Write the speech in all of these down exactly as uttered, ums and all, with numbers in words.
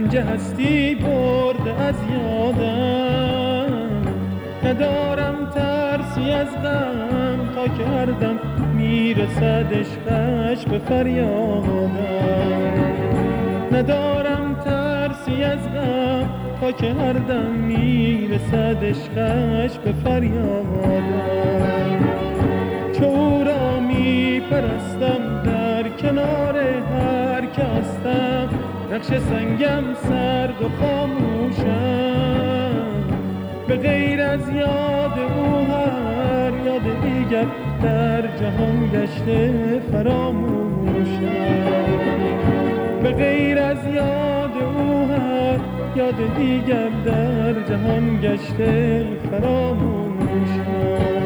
رنج هستی برده از یادم، ندارم ترسی از غم تا کردم میرسد عشقش به فریادم، ندارم ترسی از غم تا کردم میرسد عشقش به فریادم. چو او را میپرستم در کنار هر که هستم، نقش سنگم سرد و خاموشم، به غیر از یاد او هر یاد دیگر در جهان گشته فراموشم، به غیر از یاد او هر یاد دیگر در جهان گشته فراموشم.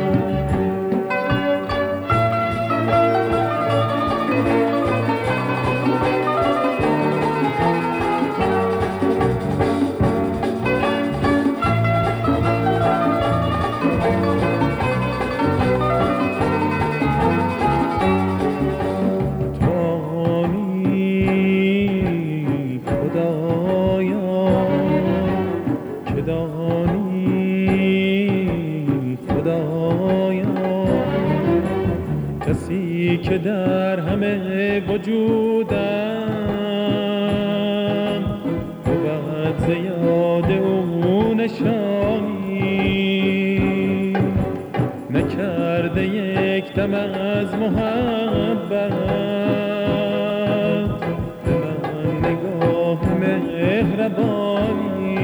کسی که در همه وجودم بود ز یاد او نشانی، نکرده یک دم از محبت به من نگاه مهربانی،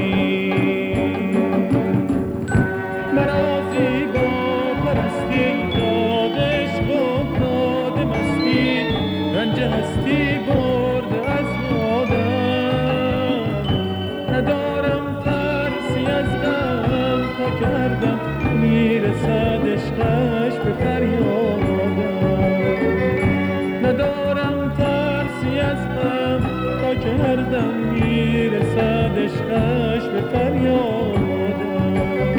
مرا زیبا پرستی رنج هستی برده از یادم، ندارم ترسی از غم تا کردم میرسد عشقش به فریادم، ندارم ترسی از غم تا کردم میرسد عشقش به فریادم.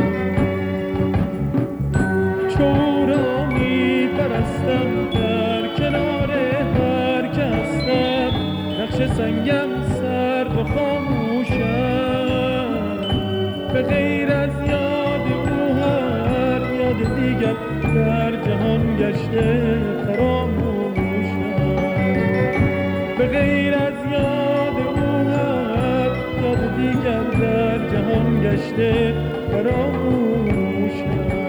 چو او را میپرستم در کنار نقش سنگم سرد و خاموشم، به غیر از یاد او هر یاد دیگر در جهان گشته فراموشم، به غیر از یاد او هر یاد دیگر در جهان گشته فراموشم.